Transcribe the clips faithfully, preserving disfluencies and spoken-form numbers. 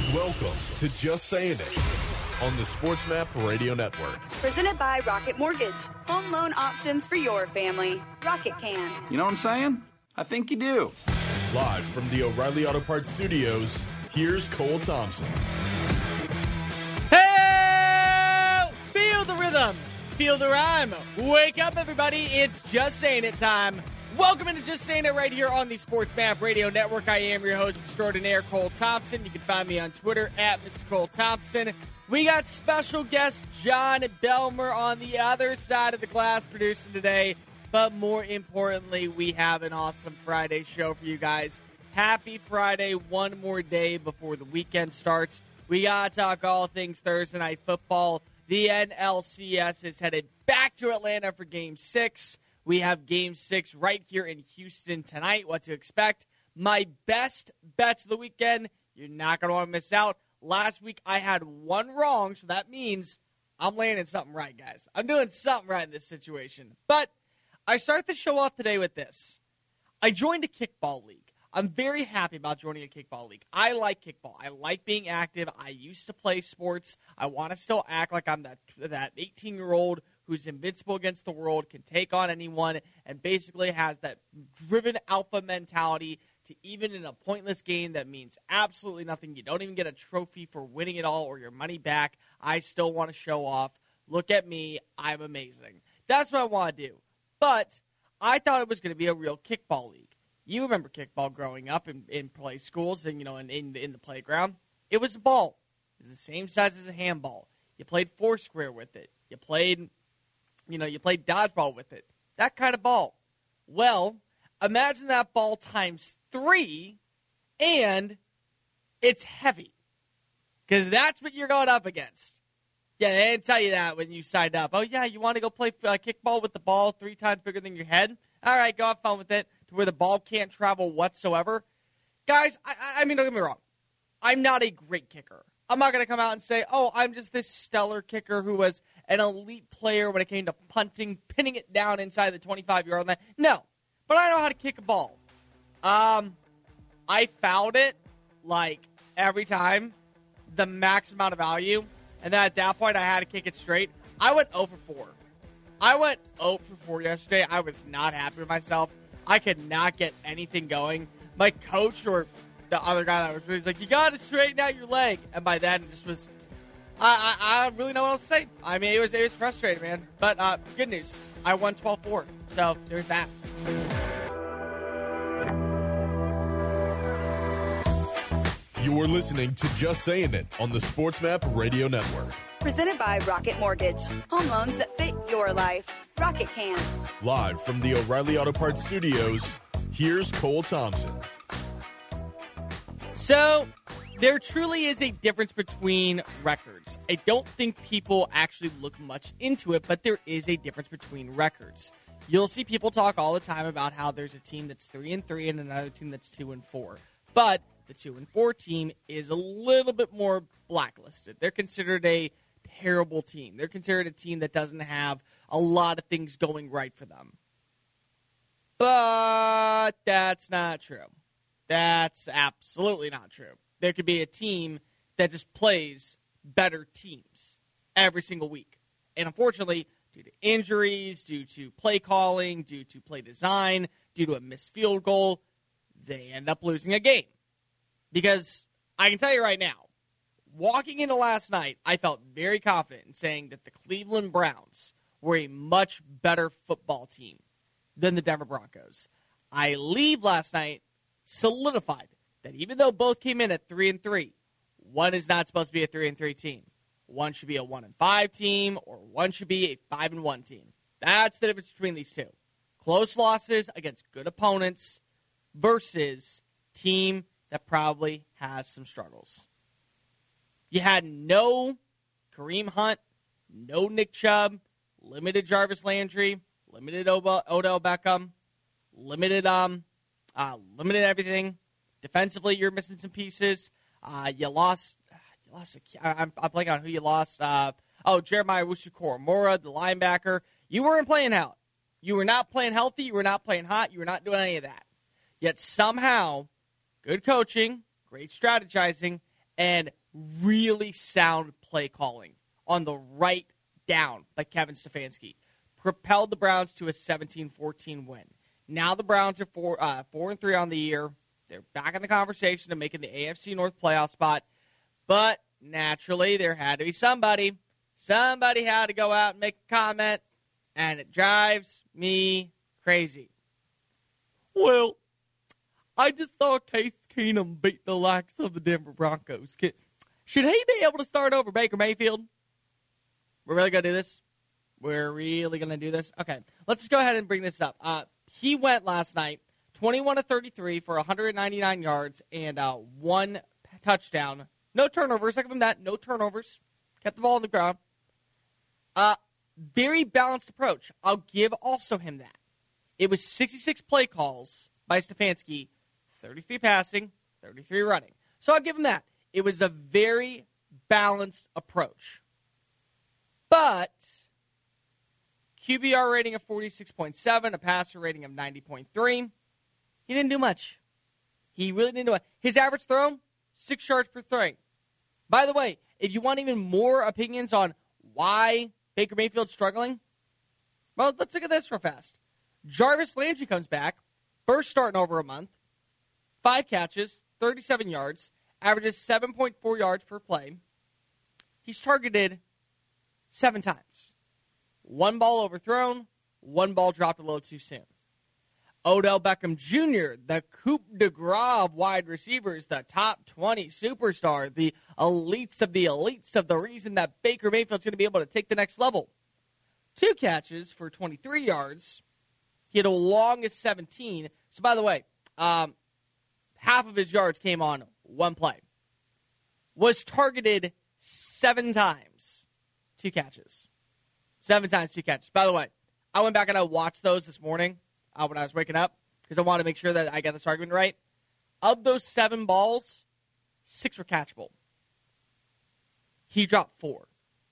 Welcome to Just Saying It on the SportsMap Radio Network. Presented by Rocket Mortgage. Home loan options for your family. Rocket can. You know what I'm saying? I think you do. Live from the O'Reilly Auto Parts Studios, here's Cole Thompson. Hey! Feel the rhythm. Feel the rhyme. Wake up, everybody. It's Just Saying It time. Welcome into Just Saying It right here on the SportsMap Radio Network. I am your host extraordinaire, Cole Thompson. You can find me on Twitter at Mister Cole Thompson. We got special guest John Belmer on the other side of the glass producing today. But more importantly, we have an awesome Friday show for you guys. Happy Friday, one more day before the weekend starts. We got to talk all things Thursday Night Football. The N L C S is headed back to Atlanta for Game six. We have Game six right here in Houston tonight. What to expect. My best bets of the weekend. You're not going to want to miss out. Last week, I had one wrong, so that means I'm landing something right, guys. I'm doing something right in this situation. But I start the show off today with this. I joined a kickball league. I'm very happy about joining a kickball league. I like kickball. I like being active. I used to play sports. I want to still act like I'm that that eighteen-year-old who's invincible against the world, can take on anyone, and basically has that driven alpha mentality to even in a pointless game that means absolutely nothing. You don't even get a trophy for winning it all or your money back. I still want to show off. Look at me. I'm amazing. That's what I want to do. But I thought it was going to be a real kickball league. You remember kickball growing up in, in play schools and, you know, in, in, in the playground. It was a ball. It was the same size as a handball. You played foursquare with it. You played... You know, you played dodgeball with it. That kind of ball. Well, imagine that ball times three, and it's heavy. Because that's what you're going up against. Yeah, they didn't tell you that when you signed up. Oh, yeah, you want to go play uh, kickball with the ball three times bigger than your head? All right, go have fun with it to where the ball can't travel whatsoever. Guys, I, I mean, don't get me wrong. I'm not a great kicker. I'm not going to come out and say, oh, I'm just this stellar kicker who was an elite player when it came to punting, pinning it down inside the twenty-five-yard line. No, but I know how to kick a ball. Um, I fouled it, like, every time, the max amount of value, and then at that point I had to kick it straight. I went zero for four. I went zero for four yesterday. I was not happy with myself. I could not get anything going. My coach or the other guy that was really like, you got to straighten out your leg. And by then, it just was, I, I, I don't really know what else to say. I mean, it was it was frustrating, man. But uh, good news. I won twelve four. So there's that. You're listening to Just Saying It on the SportsMap Radio Network. Presented by Rocket Mortgage. Home loans that fit your life. Rocket can. Live from the O'Reilly Auto Parts Studios, here's Cole Thompson. So, there truly is a difference between records. I don't think people actually look much into it, but there is a difference between records. You'll see people talk all the time about how there's a team that's three and three and another team that's two and four. But the two and four team is a little bit more blacklisted. They're considered a terrible team. They're considered a team that doesn't have a lot of things going right for them. But that's not true. That's absolutely not true. There could be a team that just plays better teams every single week. And unfortunately, due to injuries, due to play calling, due to play design, due to a missed field goal, they end up losing a game. Because I can tell you right now, walking into last night, I felt very confident in saying that the Cleveland Browns were a much better football team than the Denver Broncos. I leave last night solidified that even though both came in at three and three, one is not supposed to be a three and three team. One should be a one and five team, or one should be a five and one team. That's the difference between these two. Close losses against good opponents versus team that probably has some struggles. You had no Kareem Hunt, no Nick Chubb, limited Jarvis Landry, limited Odell Beckham, limited um. Uh, limited everything. Defensively, you're missing some pieces. Uh, you lost. You lost. A, I'm, I'm blanking on who you lost. Uh, oh, Jeremiah Owusu-Koramoah, the linebacker. You weren't playing out. You were not playing healthy. You were not playing hot. You were not doing any of that. Yet somehow, good coaching, great strategizing, and really sound play calling on the right down by Kevin Stefanski propelled the Browns to a seventeen fourteen win. Now the Browns are four, uh, four and three on the year. They're back in the conversation of making the A F C North playoff spot. But naturally, there had to be somebody. Somebody had to go out and make a comment, and it drives me crazy. Well, I just saw Case Keenum beat the likes of the Denver Broncos. Should he be able to start over Baker Mayfield? We're really going to do this? We're really going to do this? Okay, let's just go ahead and bring this up. Uh, he went last night, twenty-one to thirty-three for one hundred ninety-nine yards and uh, one touchdown. No turnovers. I give him that. No turnovers. Kept the ball on the ground. Uh, very balanced approach. I'll give also him that. It was sixty-six play calls by Stefanski, thirty-three passing, thirty-three running. So I'll give him that. It was a very balanced approach. But Q B R rating of forty-six point seven, a passer rating of ninety point three. He didn't do much. He really didn't do much. His average throw, six yards per throw. By the way, if you want even more opinions on why Baker Mayfield's struggling, well, let's look at this real fast. Jarvis Landry comes back, first start in over a month, five catches, thirty-seven yards, averages seven point four yards per play. He's targeted seven times. One ball overthrown, one ball dropped a little too soon. Odell Beckham Junior, the coup de grace of wide receivers, the top twenty superstar, the elites of the elites of the reason that Baker Mayfield's going to be able to take the next level. Two catches for twenty-three yards. He had a long as seventeen. So, by the way, um, half of his yards came on one play. Was targeted seven times. Two catches. Seven times, two catches. By the way, I went back and I watched those this morning uh, when I was waking up because I wanted to make sure that I got this argument right. Of those seven balls, six were catchable. He dropped four.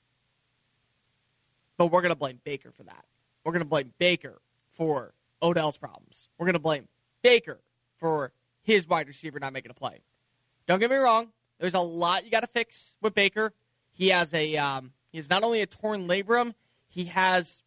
But we're going to blame Baker for that. We're going to blame Baker for Odell's problems. We're going to blame Baker for his wide receiver not making a play. Don't get me wrong. There's a lot you got to fix with Baker. He has a um, he has not only a torn labrum, he has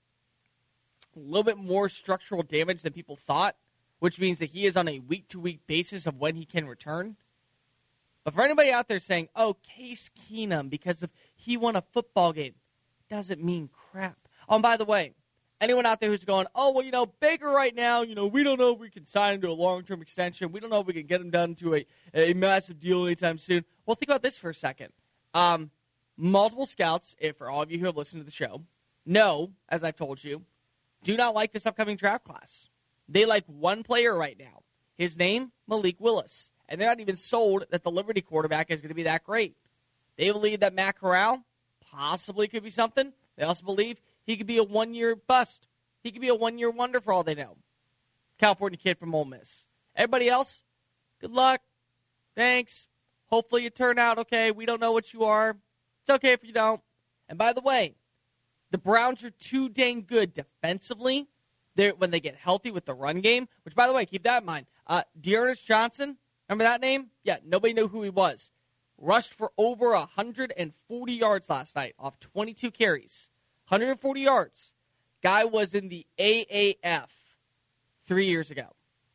a little bit more structural damage than people thought, which means that he is on a week-to-week basis of when he can return. But for anybody out there saying, oh, Case Keenum, because of he won a football game, doesn't mean crap. Oh, and by the way, anyone out there who's going, oh, well, you know, Baker right now, you know, we don't know if we can sign him to a long-term extension. We don't know if we can get him done to a, a massive deal anytime soon. Well, think about this for a second. Um, multiple scouts, if for all of you who have listened to the show, know, as I've told you, do not like this upcoming draft class. They like one player right now. His name, Malik Willis. And they're not even sold that the Liberty quarterback is going to be that great. They believe that Matt Corral possibly could be something. They also believe he could be a one-year bust. He could be a one-year wonder for all they know. California kid from Ole Miss. Everybody else, good luck. Thanks. Hopefully you turn out okay. We don't know what you are. It's okay if you don't. And by the way, the Browns are too dang good defensively They're, when they get healthy with the run game, which, by the way, keep that in mind. Uh, Dearness Johnson, remember that name? Yeah, nobody knew who he was. Rushed for over one hundred forty yards last night off twenty-two carries. one hundred forty yards. Guy was in the A A F three years ago.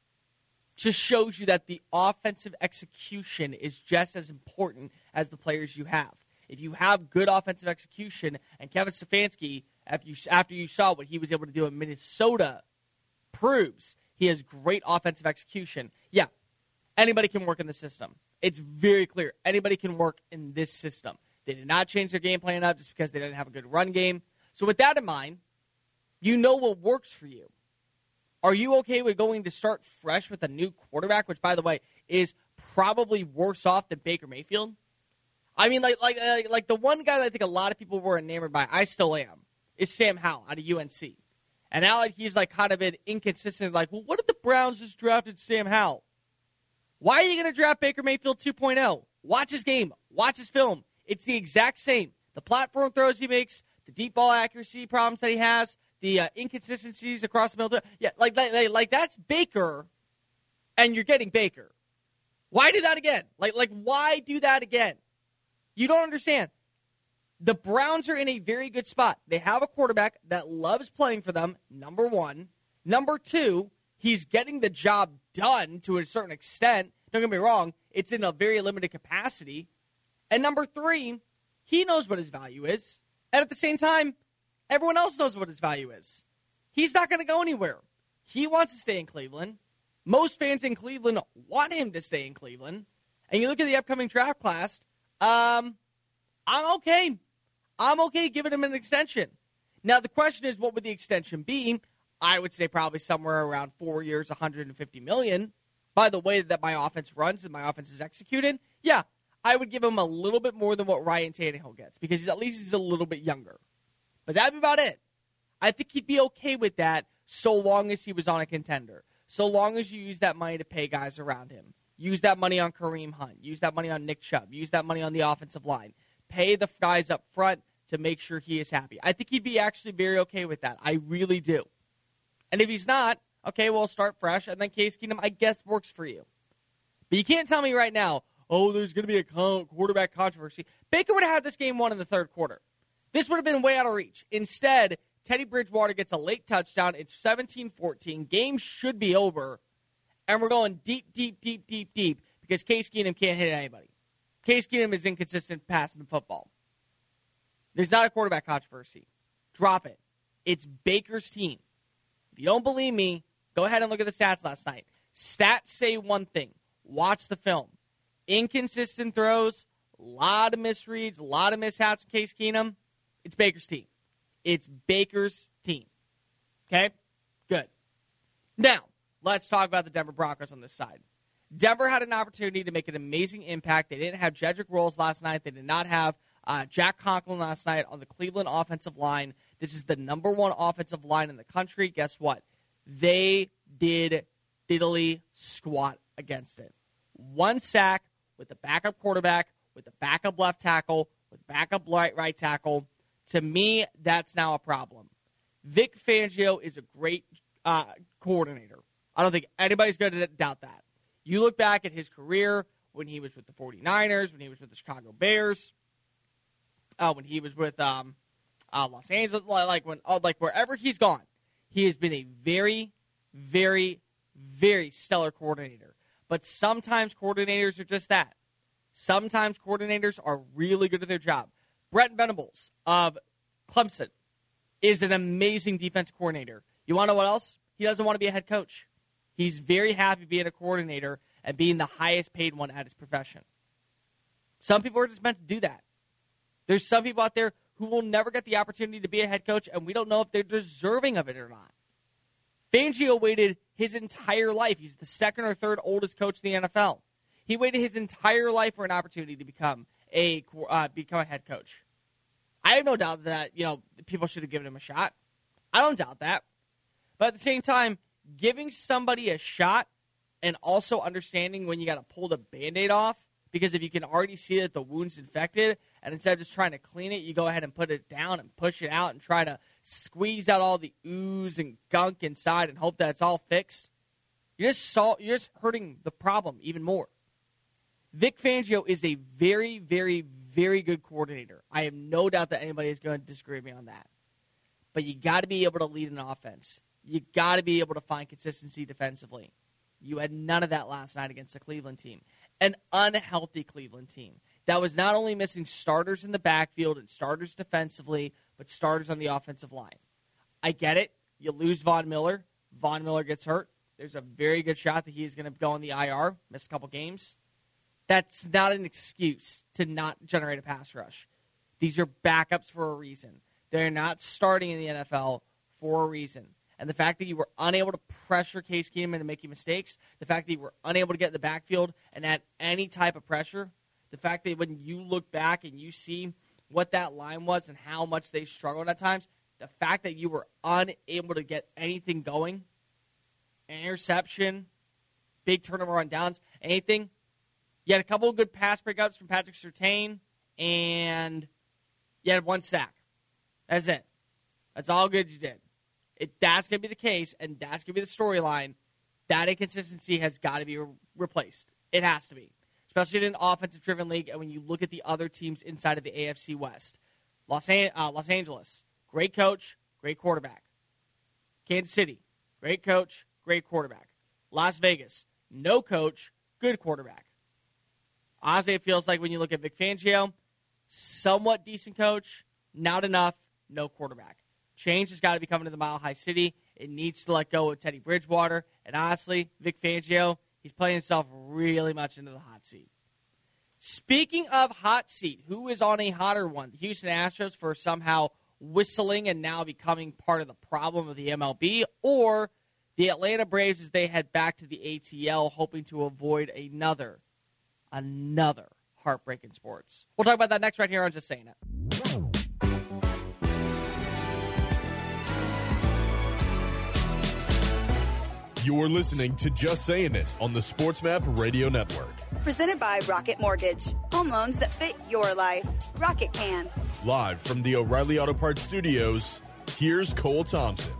Just shows you that the offensive execution is just as important as the players you have. If you have good offensive execution, and Kevin Stefanski, after you, after you saw what he was able to do in Minnesota, proves he has great offensive execution, yeah, anybody can work in the system. It's very clear. Anybody can work in this system. They did not change their game plan up just because they didn't have a good run game. So with that in mind, you know what works for you. Are you okay with going to start fresh with a new quarterback, which, by the way, is probably worse off than Baker Mayfield? I mean, like, like, like, like the one guy that I think a lot of people were enamored by, I still am, is Sam Howell out of U N C. And now like, he's like kind of an inconsistent, like, well, what if the Browns just drafted Sam Howell? Why are you going to draft Baker Mayfield two point oh? Watch his game. Watch his film. It's the exact same. The platform throws he makes, the deep ball accuracy problems that he has, the uh, inconsistencies across the middle. Yeah, like, like, like that's Baker, and you're getting Baker. Why do that again? Like, like why do that again? You don't understand. The Browns are in a very good spot. They have a quarterback that loves playing for them, number one. Number two, he's getting the job done to a certain extent. Don't get me wrong, it's in a very limited capacity. And number three, he knows what his value is. And at the same time, everyone else knows what his value is. He's not going to go anywhere. He wants to stay in Cleveland. Most fans in Cleveland want him to stay in Cleveland. And you look at the upcoming draft class, um, I'm okay. I'm okay giving him an extension. Now, the question is, what would the extension be? I would say probably somewhere around four years, one hundred fifty million dollars. By the way that my offense runs and my offense is executed, yeah, I would give him a little bit more than what Ryan Tannehill gets because he's, at least he's a little bit younger. But that'd be about it. I think he'd be okay with that so long as he was on a contender. So long as you use that money to pay guys around him. Use that money on Kareem Hunt. Use that money on Nick Chubb. Use that money on the offensive line. Pay the guys up front to make sure he is happy. I think he'd be actually very okay with that. I really do. And if he's not, okay, well, start fresh. And then Case Keenum, I guess, works for you. But you can't tell me right now, oh, there's going to be a quarterback controversy. Baker would have had this game won in the third quarter. This would have been way out of reach. Instead, Teddy Bridgewater gets a late touchdown. It's seventeen fourteen. Game should be over. And we're going deep, deep, deep, deep, deep because Case Keenum can't hit anybody. Case Keenum is inconsistent passing the football. There's not a quarterback controversy. Drop it. It's Baker's team. If you don't believe me, go ahead and look at the stats last night. Stats say one thing. Watch the film. Inconsistent throws, a lot of misreads, a lot of mishaps with Case Keenum. It's Baker's team. It's Baker's team. Okay? Good. Now, let's talk about the Denver Broncos on this side. Denver had an opportunity to make an amazing impact. They didn't have Jedrick Wills last night. They did not have uh, Jack Conklin last night on the Cleveland offensive line. This is the number one offensive line in the country. Guess what? They did diddly squat against it. One sack with the backup quarterback, with the backup left tackle, with backup right, right tackle. To me, that's now a problem. Vic Fangio is a great uh, coordinator. I don't think anybody's going to doubt that. You look back at his career when he was with the 49ers, when he was with the Chicago Bears, uh, when he was with um, uh, Los Angeles, like when, uh, like wherever he's gone, he has been a very, very, very stellar coordinator. But sometimes coordinators are just that. Sometimes coordinators are really good at their job. Brent Venables of Clemson is an amazing defense coordinator. You want to know what else? He doesn't want to be a head coach. He's very happy being a coordinator and being the highest paid one at his profession. Some people are just meant to do that. There's some people out there who will never get the opportunity to be a head coach, and we don't know if they're deserving of it or not. Fangio waited his entire life. He's the second or third oldest coach in the N F L. He waited his entire life for an opportunity to become a uh, become a head coach. I have no doubt that, you know, people should have given him a shot. I don't doubt that. But at the same time, giving somebody a shot and also understanding when you got to pull the Band-Aid off, because if you can already see that the wound's infected, and instead of just trying to clean it, you go ahead and put it down and push it out and try to squeeze out all the ooze and gunk inside and hope that it's all fixed, you're just, salt, you're just hurting the problem even more. Vic Fangio is a very, very, very good coordinator. I have no doubt that anybody is going to disagree with me on that. But you got to be able to lead an offense. You got to be able to find consistency defensively. You had none of that last night against the Cleveland team. An unhealthy Cleveland team that was not only missing starters in the backfield and starters defensively, but starters on the offensive line. I get it. You lose Von Miller. Von Miller gets hurt. There's a very good shot that he's going to go on the I R, miss a couple games. That's not an excuse to not generate a pass rush. These are backups for a reason. They're not starting in the N F L for a reason. And the fact that you were unable to pressure Case Keenum into making mistakes, the fact that you were unable to get in the backfield and add any type of pressure, the fact that when you look back and you see what that line was and how much they struggled at times, the fact that you were unable to get anything going, an interception, big turnover on downs, anything. You had a couple of good pass breakups from Patrick Surtain, and you had one sack. That's it. That's all good you did. If that's going to be the case, and that's going to be the storyline, that inconsistency has got to be re- replaced. It has to be. especially in an offensive-driven league. And when you look at the other teams inside of the A F C West, Los, An- uh, Los Angeles, great coach, great quarterback. Kansas City, great coach, great quarterback. Las Vegas, no coach, good quarterback. Honestly, it feels like when you look at Vic Fangio, somewhat decent coach, not enough, no quarterback. Change has got to be coming to the Mile High City. It needs to let go of Teddy Bridgewater. And honestly, Vic Fangio, he's playing himself really much into the hot seat. Speaking of hot seat, who is on a hotter one? The Houston Astros for somehow whistling and now becoming part of the problem of the M L B, or the Atlanta Braves as they head back to the A T L hoping to avoid another, another heartbreak in sports. We'll talk about that next right here on Just Saying It. You're listening to Just Saying It on the SportsMap Radio Network. Presented by Rocket Mortgage. Home loans that fit your life. Rocket can. Live from the O'Reilly Auto Parts Studios, here's Cole Thompson.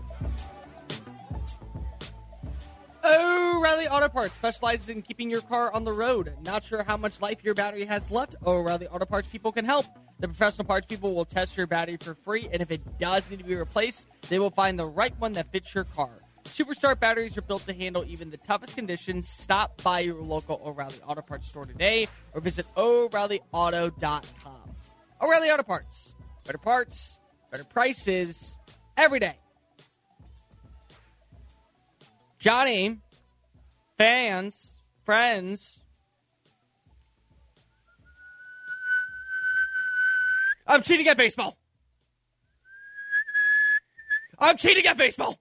O'Reilly Auto Parts specializes in keeping your car on the road. Not sure how much life your battery has left? O'Reilly Auto Parts people can help. The professional parts people will test your battery for free, and if it does need to be replaced, they will find the right one that fits your car. Superstar batteries are built to handle even the toughest conditions. Stop by your local O'Reilly Auto Parts store today or visit O'Reilly Auto dot com. O'Reilly Auto Parts. Better parts, better prices, every day. Johnny, fans, friends. I'm cheating at baseball. I'm cheating at baseball.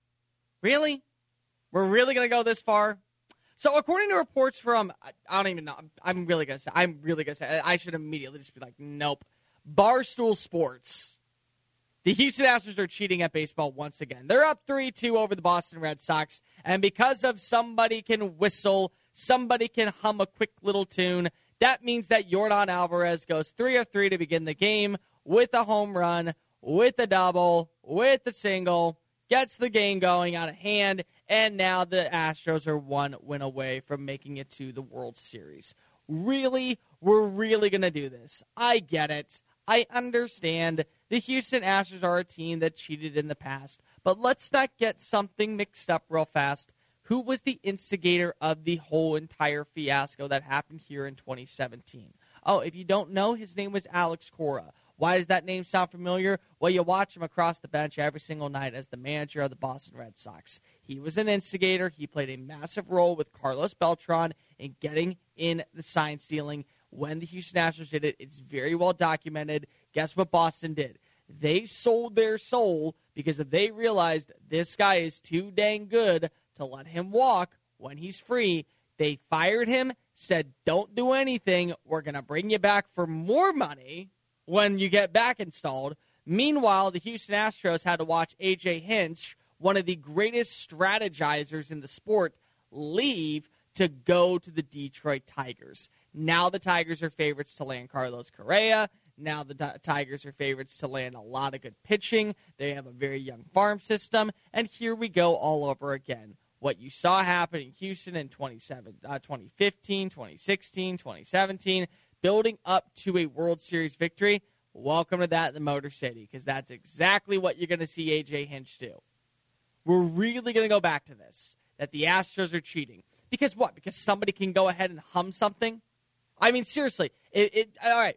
Really? We're really going to go this far? So according to reports from, I don't even know, I'm, I'm really going to say, I'm really going to say, I should immediately just be like, nope. Barstool Sports. The Houston Astros are cheating at baseball once again. They're up three two over the Boston Red Sox, and because of somebody can whistle, somebody can hum a quick little tune, that means that Yordan Alvarez goes three of three to begin the game with a home run, with a double, with a single, gets the game going out of hand, and now the Astros are one win away from making it to the World Series. Really? We're really going to do this. I get it. I understand. The Houston Astros are a team that cheated in the past, but let's not get something mixed up real fast. Who was the instigator of the whole entire fiasco that happened here in twenty seventeen? Oh, if you don't know, his name was Alex Cora. Why does that name sound familiar? Well, you watch him across the bench every single night as the manager of the Boston Red Sox. He was an instigator. He played a massive role with Carlos Beltran in getting in the sign stealing. When the Houston Astros did it, it's very well documented. Guess what Boston did? They sold their soul because they realized this guy is too dang good to let him walk when he's free. They fired him, said, don't do anything. We're going to bring you back for more money when you get back installed. Meanwhile, the Houston Astros had to watch A J Hinch, one of the greatest strategizers in the sport, leave to go to the Detroit Tigers. Now the Tigers are favorites to land Carlos Correa. Now the T- Tigers are favorites to land a lot of good pitching. They have a very young farm system. And here we go all over again. What you saw happen in Houston in twenty fifteen, twenty sixteen, twenty seventeen, building up to a World Series victory, welcome to that in the Motor City, because that's exactly what you're going to see A J Hinch do. We're really going to go back to this, that the Astros are cheating. Because what? Because somebody can go ahead and hum something? I mean, seriously. It, it, all right.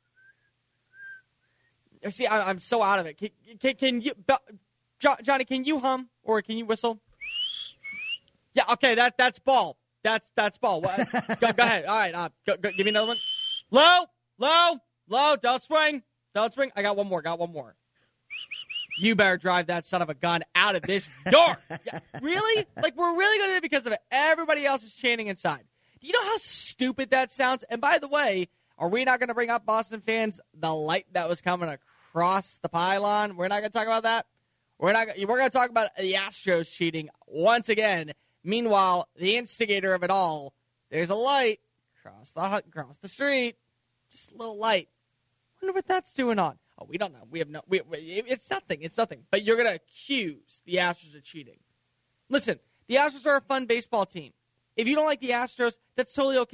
See, I, I'm so out of it. Can, can, can you, Johnny, can you hum or can you whistle? Yeah, okay, that that's ball. That's that's ball. Go, go ahead. All right, uh, go, go, give me another one. Low, low, low. Don't swing. Don't swing. I got one more. Got one more. You better drive that son of a gun out of this door. Yeah, really? Like, we're really going to do it because of it. Everybody else is chanting inside. Do you know how stupid that sounds? And by the way, are we not going to bring up, Boston fans, the light that was coming across the pylon? We're not going to talk about that? We're not. We're going to talk about the Astros cheating once again. Meanwhile, the instigator of it all, there's a light across the across the street. Just a little light. Wonder what that's doing on. Oh, we don't know. We have no. We, it's nothing. It's nothing. But you're going to accuse the Astros of cheating. Listen, the Astros are a fun baseball team. If you don't like the Astros, that's totally okay.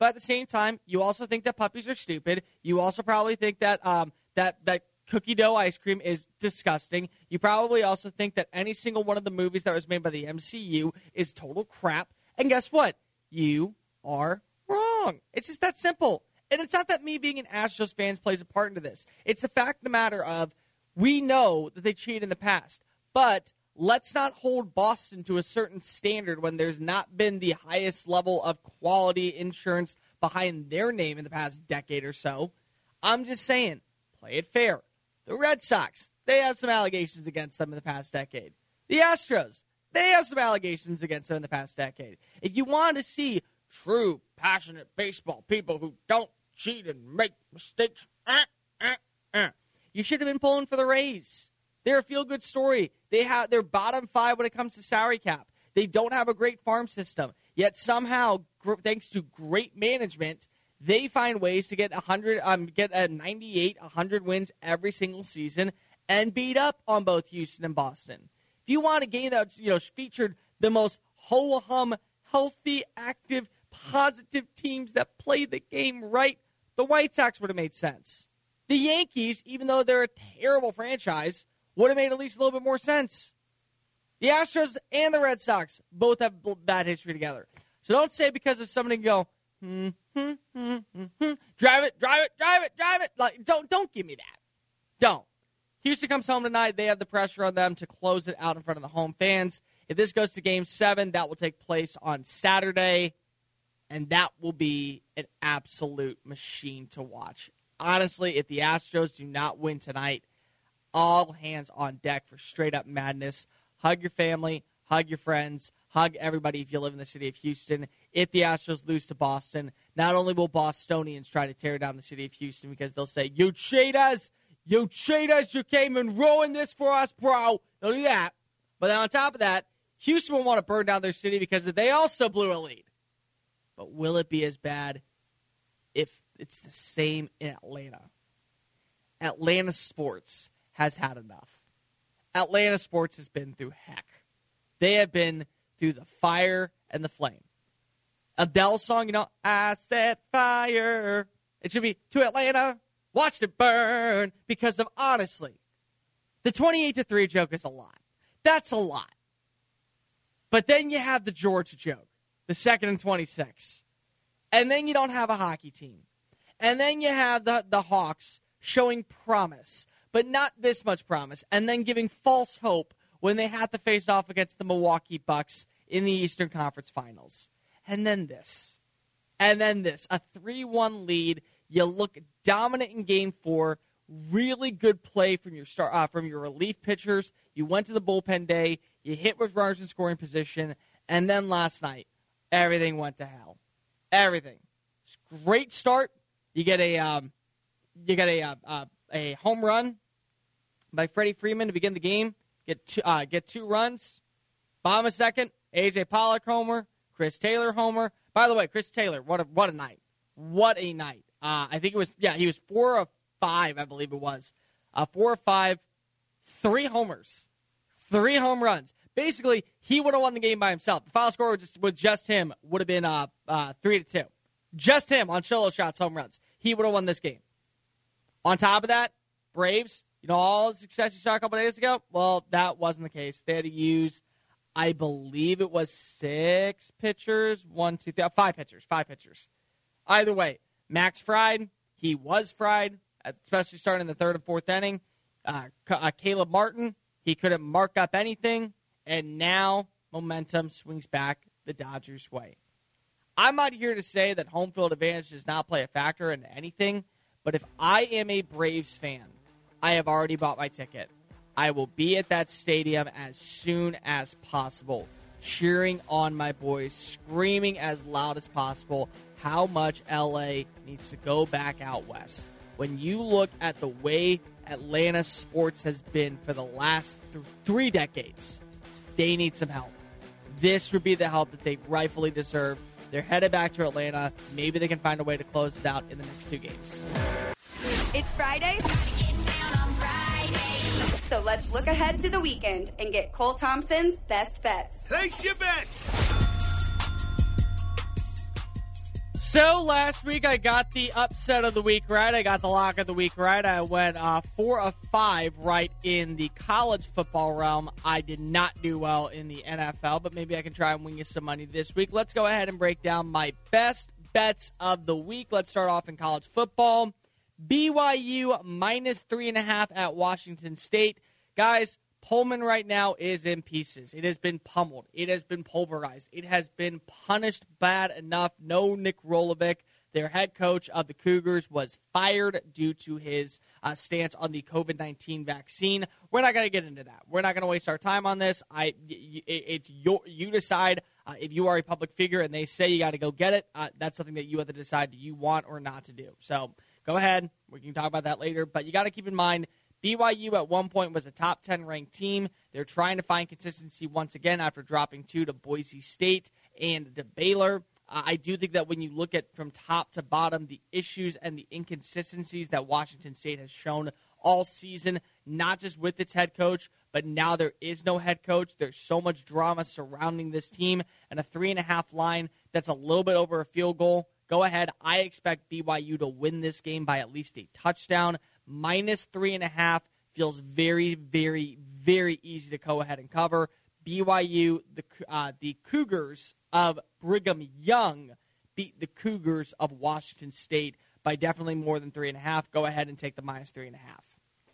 But at the same time, you also think that puppies are stupid. You also probably think that um, that that cookie dough ice cream is disgusting. You probably also think that any single one of the movies that was made by the M C U is total crap. And guess what? You are wrong. It's just that simple. And it's not that me being an Astros fan plays a part into this. It's the fact of the matter of we know that they cheated in the past. But let's not hold Boston to a certain standard when there's not been the highest level of quality insurance behind their name in the past decade or so. I'm just saying, play it fair. The Red Sox, they have some allegations against them in the past decade. The Astros, they have some allegations against them in the past decade. If you want to see true, passionate baseball people who don't cheat and make mistakes, uh, uh, uh, you should have been pulling for the Rays. They're a feel-good story. They have their bottom five when it comes to salary cap. They don't have a great farm system. Yet somehow, gr- thanks to great management, they find ways to get one hundred, um, get a ninety-eight, one hundred wins every single season and beat up on both Houston and Boston. If you want a game that you know featured the most ho-hum, healthy, active, positive teams that play the game right, the White Sox would have made sense. The Yankees, even though they're a terrible franchise, would have made at least a little bit more sense. The Astros and the Red Sox both have bad history together. So don't say because of somebody can go, hmm, hmm, hmm, hmm, hmm, drive it, drive it, drive it, drive it. Like, don't, don't give me that. Don't. Houston comes home tonight. They have the pressure on them to close it out in front of the home fans. If this goes to Game seven, that will take place on Saturday, and that will be an absolute machine to watch. Honestly, if the Astros do not win tonight, all hands on deck for straight-up madness. Hug your family, hug your friends, hug everybody if you live in the city of Houston. If the Astros lose to Boston, not only will Bostonians try to tear down the city of Houston because they'll say, you cheat us, you cheat us, you came and ruined this for us, bro. They'll do that. But then on top of that, Houston will want to burn down their city because they also blew a lead. But will it be as bad if it's the same in Atlanta? Atlanta sports has had enough. Atlanta sports has been through heck. They have been through the fire and the flame. Adele's song, you know, I set fire. It should be to Atlanta, watched it burn, because of, honestly, the twenty-eight to three joke is a lot. That's a lot. But then you have the Georgia joke, the second and twenty-six. And then you don't have a hockey team. And then you have the, the Hawks showing promise, but not this much promise, and then giving false hope when they have to face off against the Milwaukee Bucks in the Eastern Conference Finals. And then this. And then this. A three one lead. You look dominant in Game four. Really good play from your star, uh, from your relief pitchers. You went to the bullpen day. You hit with runners in scoring position. And then last night, everything went to hell. Everything. Great start. You get a um, you get a uh, uh, a home run by Freddie Freeman to begin the game. Get two, uh, get two runs. Bottom of second, A J Pollock homer, Chris Taylor homer. By the way, Chris Taylor, what a what a night! What a night! Uh, I think it was yeah, he was four of five, I believe it was, uh, four of five, three homers, three home runs. Basically, he would have won the game by himself. The final score was just, with just him would have been uh, uh, three to two. Just him on solo shots, home runs. He would have won this game. On top of that, Braves, you know, all the success you saw a couple days ago? Well, that wasn't the case. They had to use, I believe it was six pitchers, one, two, three, five pitchers, five pitchers. Either way, Max fried. He was fried, especially starting in the third and fourth inning. Uh, uh, Caleb Martin, he couldn't mark up anything, and now momentum swings back the Dodgers' way. I'm not here to say that home field advantage does not play a factor in anything, but if I am a Braves fan, I have already bought my ticket. I will be at that stadium as soon as possible, cheering on my boys, screaming as loud as possible how much L A needs to go back out west. When you look at the way Atlanta sports has been for the last th- three decades, they need some help. This would be the help that they rightfully deserve. They're headed back to Atlanta. Maybe they can find a way to close it out in the next two games. It's Friday. So let's look ahead to the weekend and get Cole Thompson's best bets. Place your bets. So last week I got the upset of the week right. I got the lock of the week right. I went uh, four of five right in the college football realm. I did not do well in the N F L, but maybe I can try and win you some money this week. Let's go ahead and break down my best bets of the week. Let's start off in college football. B Y U minus three and a half at Washington State. Guys, Pullman right now is in pieces. It has been pummeled. It has been pulverized. It has been punished bad enough. No Nick Rolovic, their head coach of the Cougars, was fired due to his uh, stance on the covid nineteen vaccine. We're not going to get into that. We're not going to waste our time on this. I, it, it's your, you decide uh, if you are a public figure and they say you got to go get it. Uh, that's something that you have to decide do you want or not to do. So go ahead. We can talk about that later. But you got to keep in mind, B Y U at one point was a top ten ranked team. They're trying to find consistency once again after dropping two to Boise State and to Baylor. Uh, I do think that when you look at from top to bottom, the issues and the inconsistencies that Washington State has shown all season, not just with its head coach, but now there is no head coach. There's so much drama surrounding this team, and a three and a half line that's a little bit over a field goal. Go ahead. I expect B Y U to win this game by at least a touchdown. Minus three and a half feels very, very, very easy to go ahead and cover. B Y U, the uh, the Cougars of Brigham Young beat the Cougars of Washington State by definitely more than three and a half. Go ahead and take the minus three and a half.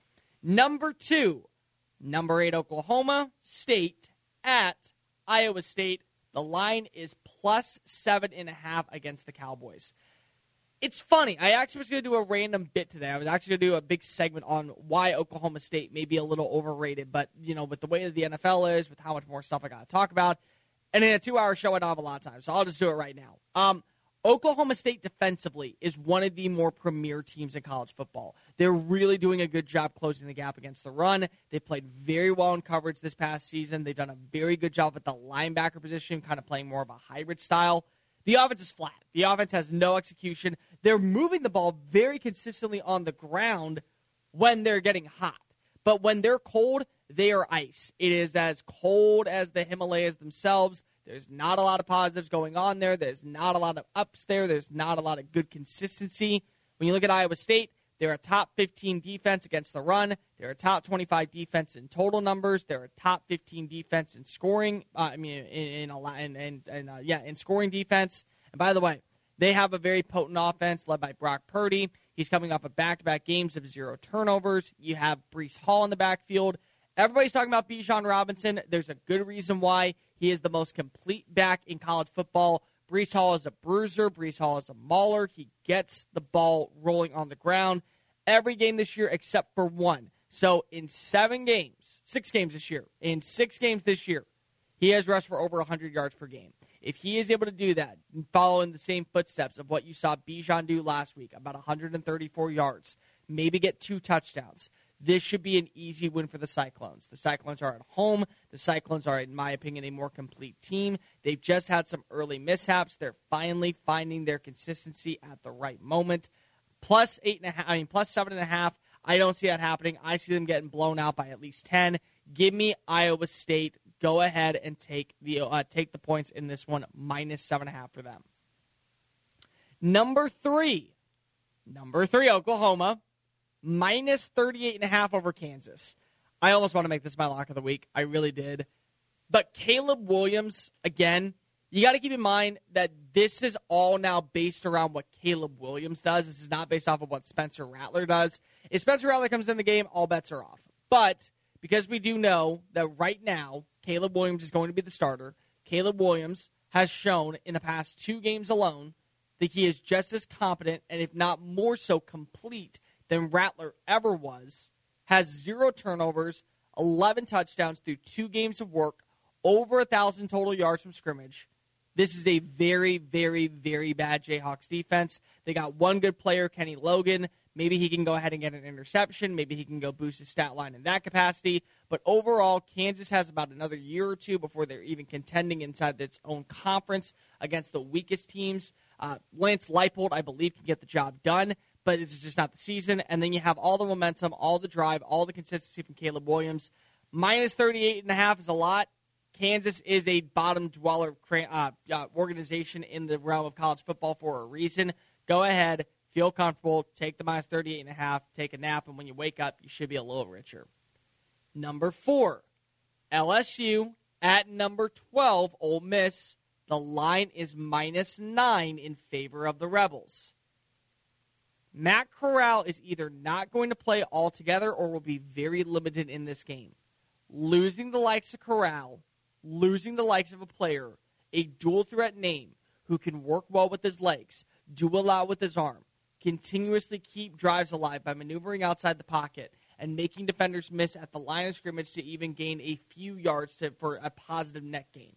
Number two, number eight Oklahoma State at Iowa State. The line is plus seven and a half against the Cowboys. It's funny. I actually was going to do a random bit today. I was actually going to do a big segment on why Oklahoma State may be a little overrated. But, you know, with the way that the N F L is, with how much more stuff I got to talk about, and in a two-hour show, I don't have a lot of time. So I'll just do it right now. Um, Oklahoma State defensively is one of the more premier teams in college football. They're really doing a good job closing the gap against the run. They played very well in coverage this past season. They've done a very good job at the linebacker position, kind of playing more of a hybrid style. The offense is flat. The offense has no execution. They're moving the ball very consistently on the ground when they're getting hot. But when they're cold, they are ice. It is as cold as the Himalayas themselves. There's not a lot of positives going on there. There's not a lot of ups there. There's not a lot of good consistency. When you look at Iowa State, they're a top fifteen defense against the run. They're a top twenty-five defense in total numbers. They're a top fifteen defense in scoring. Uh, I mean, in in, in, in, in uh, yeah, in scoring defense. And by the way, they have a very potent offense led by Brock Purdy. He's coming off of back-to-back games of zero turnovers. You have Breece Hall in the backfield. Everybody's talking about Bijan Robinson. There's a good reason why. He is the most complete back in college football. Breece Hall is a bruiser. Breece Hall is a mauler. He gets the ball rolling on the ground every game this year except for one. So in seven games, six games this year, in six games this year, he has rushed for over one hundred yards per game. If he is able to do that, following the same footsteps of what you saw Bijan do last week, about one hundred thirty-four yards, maybe get two touchdowns, this should be an easy win for the Cyclones. The Cyclones are at home. The Cyclones are, in my opinion, a more complete team. They've just had some early mishaps. They're finally finding their consistency at the right moment. Plus eight and a half, I mean, plus seven and a half. I don't see that happening. I see them getting blown out by at least ten. Give me Iowa State. Go ahead and take the uh, take the points in this one, minus seven and a half for them. Number three, number three, Oklahoma, minus thirty-eight and a half over Kansas. I almost want to make this my lock of the week. I really did. But Caleb Williams, again, you got to keep in mind that this is all now based around what Caleb Williams does. This is not based off of what Spencer Rattler does. If Spencer Rattler comes in the game, all bets are off. But because we do know that right now, Caleb Williams is going to be the starter, Caleb Williams has shown in the past two games alone that he is just as competent and if not more so complete than Rattler ever was, has zero turnovers, eleven touchdowns through two games of work, over one thousand total yards from scrimmage. This is a very, very, very bad Jayhawks defense. They got one good player, Kenny Logan. Maybe he can go ahead and get an interception. Maybe he can go boost his stat line in that capacity. But overall, Kansas has about another year or two before they're even contending inside its own conference against the weakest teams. Uh, Lance Leipold, I believe, can get the job done, but it's just not the season. And then you have all the momentum, all the drive, all the consistency from Caleb Williams. Minus thirty-eight and a half is a lot. Kansas is a bottom dweller uh, uh, organization in the realm of college football for a reason. Go ahead, feel comfortable, take the minus thirty-eight and a half, take a nap, and when you wake up, you should be a little richer. Number four, L S U at number twelve, Ole Miss. The line is minus nine in favor of the Rebels. Matt Corral is either not going to play altogether or will be very limited in this game. Losing the likes of Corral, losing the likes of a player, a dual-threat name who can work well with his legs, do a lot with his arm, continuously keep drives alive by maneuvering outside the pocket and making defenders miss at the line of scrimmage to even gain a few yards to, for a positive net gain.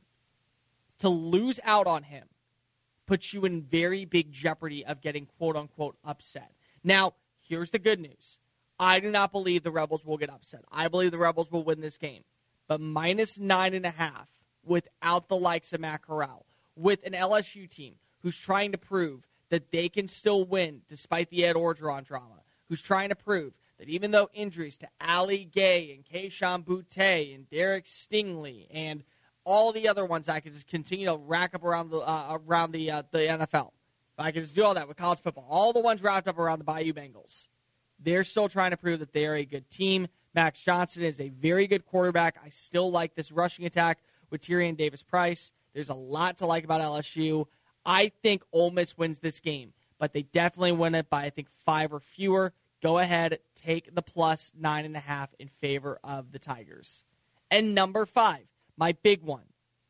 To lose out on him puts you in very big jeopardy of getting quote-unquote upset. Now, here's the good news. I do not believe the Rebels will get upset. I believe the Rebels will win this game. But minus nine and a half without the likes of Matt Corral, with an L S U team who's trying to prove that they can still win despite the Ed Orgeron drama, who's trying to prove that even though injuries to Ali Gay and Kayshon Boutte and Derek Stingley and all the other ones I could just continue to rack up around the uh, around the uh, the N F L. If I could just do all that with college football, all the ones wrapped up around the Bayou Bengals. They're still trying to prove that they are a good team. Max Johnson is a very good quarterback. I still like this rushing attack with Tyrion Davis-Price. There's a lot to like about L S U. I think Ole Miss wins this game, but they definitely win it by, I think, five or fewer. Go ahead, take the plus nine and a half in favor of the Tigers. And number five, my big one,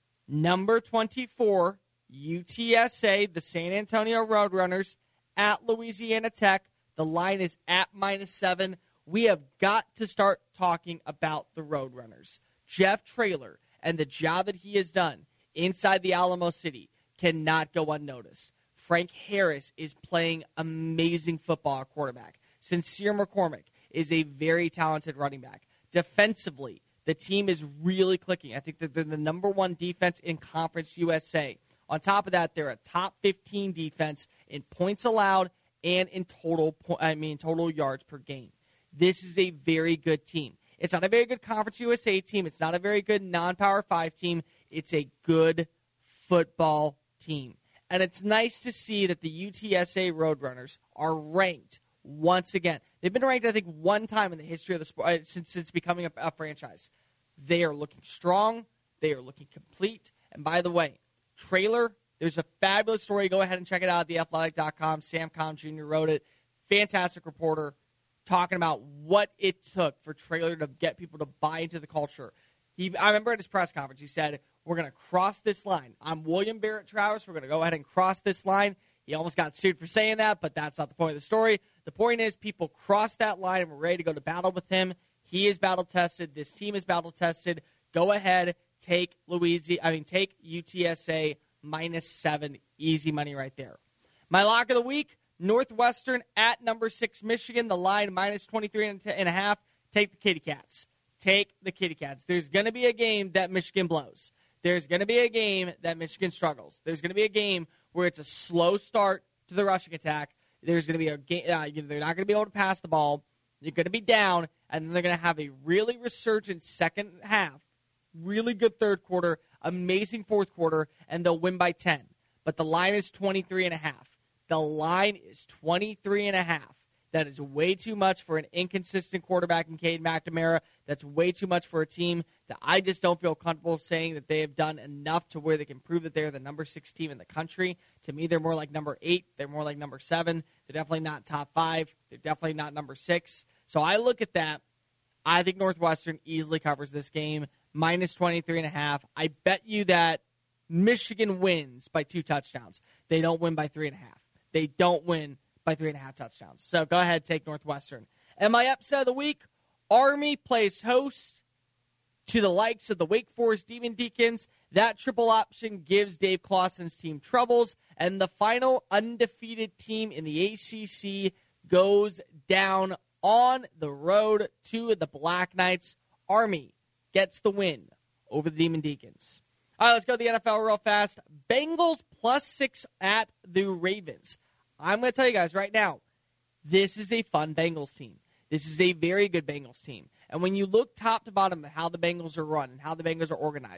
number twenty-four, U T S A, the San Antonio Roadrunners, at Louisiana Tech. The line is at minus seven. We have got to start talking about the Roadrunners. Jeff Traylor and the job that he has done inside the Alamo City cannot go unnoticed. Frank Harris is playing amazing football at quarterback. Sincere McCormick is a very talented running back. Defensively, the team is really clicking. I think that they're the number one defense in Conference U S A. On top of that, they're a top fifteen defense in points allowed and in total, I mean, total yards per game. This is a very good team. It's not a very good Conference U S A team. It's not a very good non-Power five team. It's a good football team. And it's nice to see that the U T S A Roadrunners are ranked once again. They've been ranked, I think, one time in the history of the sport since since becoming a, a franchise. They are looking strong. They are looking complete. And by the way, Traylor, there's a fabulous story. Go ahead and check it out at the athletic dot com. Sam Com Junior wrote it. Fantastic reporter talking about what it took for Traylor to get people to buy into the culture. He, I remember at his press conference, he said, we're going to cross this line. I'm William Barrett Travis. We're going to go ahead and cross this line. He almost got sued for saying that, but that's not the point of the story. The point is people crossed that line and were ready to go to battle with him. He is battle-tested. This team is battle-tested. Go ahead, take Louisiana. I mean, take U T S A minus seven. Easy money right there. My lock of the week, Northwestern at number six, Michigan. The line minus twenty-three and a half. Take the Kitty Cats. Take the Kitty Cats. There's going to be a game that Michigan blows. There's going to be a game that Michigan struggles. There's going to be a game where it's a slow start to the rushing attack. There's going to be a game. Uh, you know, they're not going to be able to pass the ball. They're going to be down, and then they're going to have a really resurgent second half, really good third quarter, amazing fourth quarter, and they'll win by ten. But the line is twenty-three and a half. The line is twenty-three and a half. That is way too much for an inconsistent quarterback in Cade McNamara. That's way too much for a team that I just don't feel comfortable saying that they have done enough to where they can prove that they're the number six team in the country. To me, they're more like number eight. They're more like number seven. They're definitely not top five. They're definitely not number six. So I look at that. I think Northwestern easily covers this game, minus twenty-three and a half. I bet you that Michigan wins by two touchdowns. They don't win by three and a half. They don't win by three and a half touchdowns. So go ahead, take Northwestern. And my upset of the week, Army plays host to the likes of the Wake Forest Demon Deacons. That triple option gives Dave Clawson's team troubles. And the final undefeated team in the A C C goes down on the road to the Black Knights. Army gets the win over the Demon Deacons. All right, let's go to the N F L real fast. Bengals plus six at the Ravens. I'm going to tell you guys right now, this is a fun Bengals team. This is a very good Bengals team. And when you look top to bottom at how the Bengals are run and how the Bengals are organized,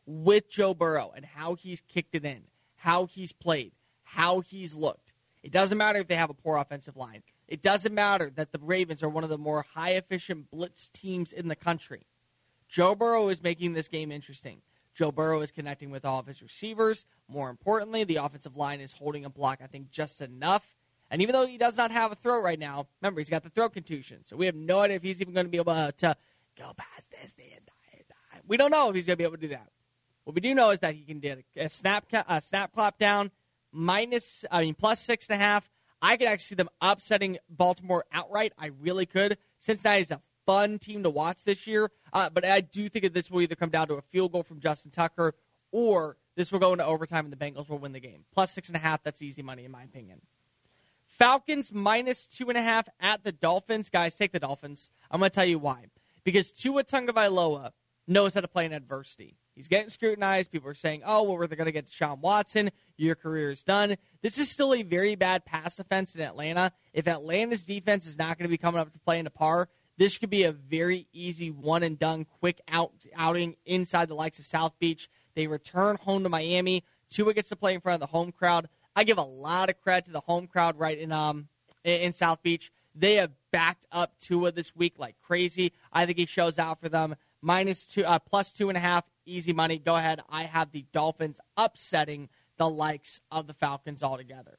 with Joe Burrow and how he's kicked it in, how he's played, how he's looked. It doesn't matter if they have a poor offensive line. It doesn't matter that the Ravens are one of the more high-efficient blitz teams in the country. Joe Burrow is making this game interesting. Joe Burrow is connecting with all of his receivers. More importantly, the offensive line is holding a block, I think, just enough. And even though he does not have a throat right now, remember, he's got the throat contusion. So we have no idea if he's even going to be able to, to go past this. The we don't know if he's going to be able to do that. What we do know is that he can do a snap, a snap clap down, minus, I mean, plus six and a half. I could actually see them upsetting Baltimore outright. I really could. Cincinnati is a fun team to watch this year, uh, but I do think that this will either come down to a field goal from Justin Tucker or this will go into overtime and the Bengals will win the game. Plus six and a half, that's easy money in my opinion. Falcons minus two and a half at the Dolphins. Guys, take the Dolphins. I'm going to tell you why. Because Tua Tagovailoa knows how to play in adversity. He's getting scrutinized. People are saying, oh, well, we're going to get Deshaun Watson. Your career is done. This is still a very bad pass defense in Atlanta. If Atlanta's defense is not going to be coming up to play in a par, this could be a very easy one-and-done, quick out outing inside the likes of South Beach. They return home to Miami. Tua gets to play in front of the home crowd. I give a lot of credit to the home crowd right in um in South Beach. They have backed up Tua this week like crazy. I think he shows out for them. Minus two, uh, plus two and a half, easy money. Go ahead. I have the Dolphins upsetting the likes of the Falcons altogether.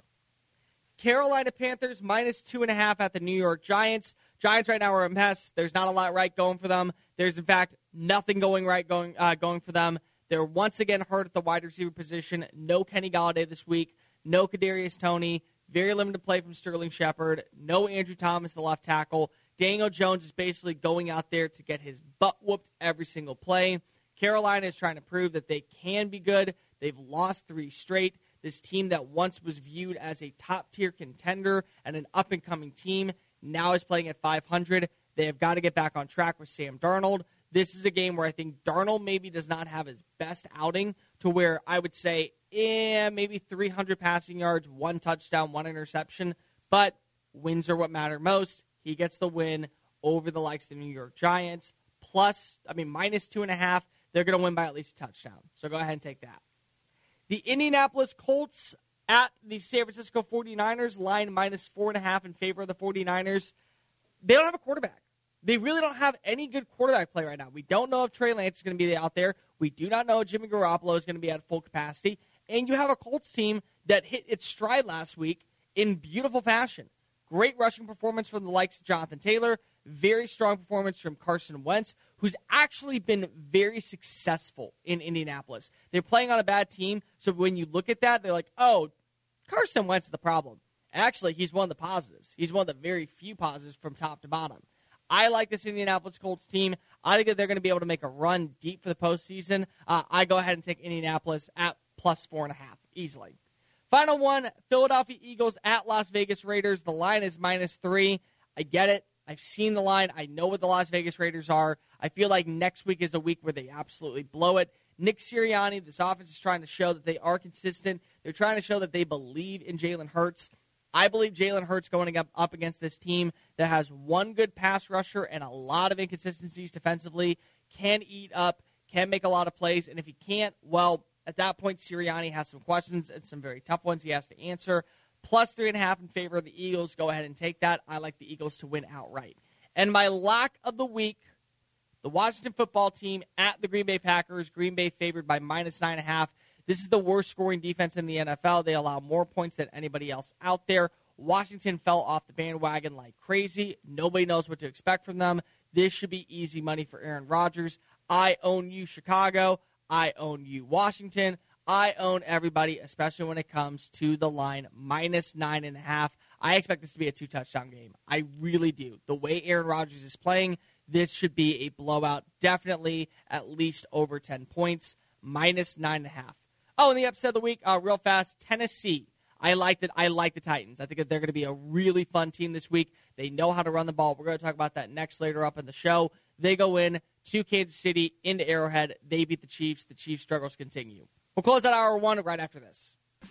Carolina Panthers minus two and a half at the New York Giants. Giants right now are a mess. There's not a lot right going for them. There's, in fact, nothing going right going uh, going for them. They're once again hurt at the wide receiver position. No Kenny Golladay this week. No Kadarius Toney. Very limited play from Sterling Shepard. No Andrew Thomas, the left tackle. Daniel Jones is basically going out there to get his butt whooped every single play. Carolina is trying to prove that they can be good. They've lost three straight. This team that once was viewed as a top-tier contender and an up-and-coming team now is playing at five hundred. They have got to get back on track with Sam Darnold. This is a game where I think Darnold maybe does not have his best outing to where I would say, eh, maybe three hundred passing yards, one touchdown, one interception. But wins are what matter most. He gets the win over the likes of the New York Giants. Plus, I mean, minus two and a half. They're going to win by at least a touchdown. So go ahead and take that. The Indianapolis Colts at the San Francisco forty-niners, line minus four and a half in favor of the forty-niners. They don't have a quarterback. They really don't have any good quarterback play right now. We don't know if Trey Lance is going to be out there. We do not know if Jimmy Garoppolo is going to be at full capacity. And you have a Colts team that hit its stride last week in beautiful fashion. Great rushing performance from the likes of Jonathan Taylor. Very strong performance from Carson Wentz, who's actually been very successful in Indianapolis. They're playing on a bad team, so when you look at that, they're like, oh, Carson Wentz is the problem. Actually, he's one of the positives. He's one of the very few positives from top to bottom. I like this Indianapolis Colts team. I think that they're going to be able to make a run deep for the postseason. Uh, I go ahead and take Indianapolis at plus four and a half, easily. Final one, Philadelphia Eagles at Las Vegas Raiders. The line is minus three. I get it. I've seen the line. I know what the Las Vegas Raiders are. I feel like next week is a week where they absolutely blow it. Nick Sirianni, this offense is trying to show that they are consistent. They're trying to show that they believe in Jalen Hurts. I believe Jalen Hurts going up, up against this team that has one good pass rusher and a lot of inconsistencies defensively, can eat up, can make a lot of plays, and if he can't, well, at that point, Sirianni has some questions and some very tough ones he has to answer. Plus three and a half in favor of the Eagles. Go ahead and take that. I like the Eagles to win outright. And my lock of the week, the Washington football team at the Green Bay Packers. Green Bay favored by minus nine and a half. This is the worst scoring defense in the N F L. They allow more points than anybody else out there. Washington fell off the bandwagon like crazy. Nobody knows what to expect from them. This should be easy money for Aaron Rodgers. I own you, Chicago. I own you, Washington. I own everybody, especially when it comes to the line, minus nine and a half. I expect this to be a two-touchdown game. I really do. The way Aaron Rodgers is playing, this should be a blowout. Definitely at least over ten points, minus nine and a half. Oh, and the upset of the week, uh, real fast, Tennessee. I like that. I like the Titans. I think that they're going to be a really fun team this week. They know how to run the ball. We're going to talk about that next later up in the show. They go in to Kansas City, into Arrowhead. They beat the Chiefs. The Chiefs' struggles continue. We'll close out hour one right after this.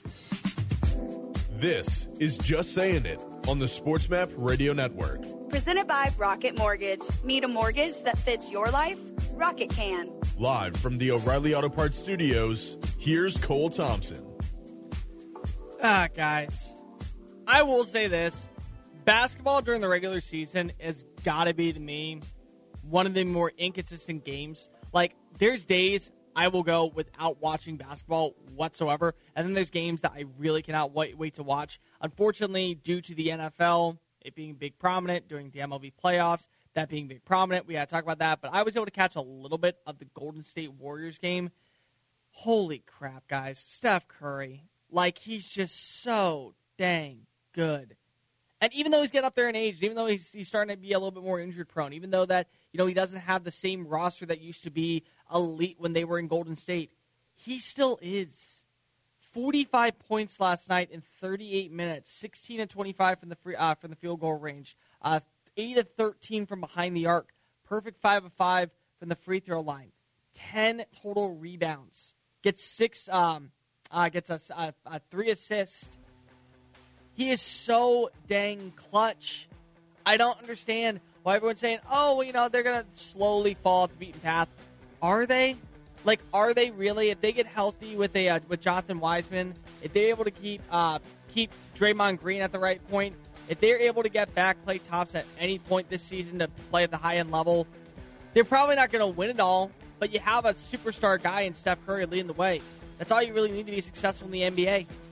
This is Just Saying It on the SportsMap Radio Network. Presented by Rocket Mortgage. Need a mortgage that fits your life? Rocket can. Live from the O'Reilly Auto Parts Studios, here's Cole Thompson. Ah, guys, I will say this. Basketball during the regular season has got to be, to me, one of the more inconsistent games. Like, there's days I will go without watching basketball whatsoever, and then there's games that I really cannot wait, wait to watch. Unfortunately, due to the N F L, it being big prominent during the M L B playoffs, that being big prominent, we got to talk about that. But I was able to catch a little bit of the Golden State Warriors game. Holy crap, guys. Steph Curry. Like, he's just so dang good. And even though he's getting up there in age, even though he's, he's starting to be a little bit more injured prone, even though that, you know, he doesn't have the same roster that used to be elite when they were in Golden State, he still is. forty-five points last night in thirty-eight minutes, sixteen and twenty-five from the free, uh, from the field goal range, uh, eight of thirteen from behind the arc, perfect five of five from the free throw line, ten total rebounds, gets six, um, uh, gets a, a, a three assists. He is so dang clutch. I don't understand why everyone's saying, oh, well, you know, they're going to slowly fall off the beaten path. Are they? Like, are they really? If they get healthy with a uh, with Jonathan Wiseman, if they're able to keep uh, keep Draymond Green at the right point, if they're able to get back Klay Thompson at any point this season to play at the high-end level, they're probably not going to win it all, but you have a superstar guy in Steph Curry leading the way. That's all you really need to be successful in the N B A.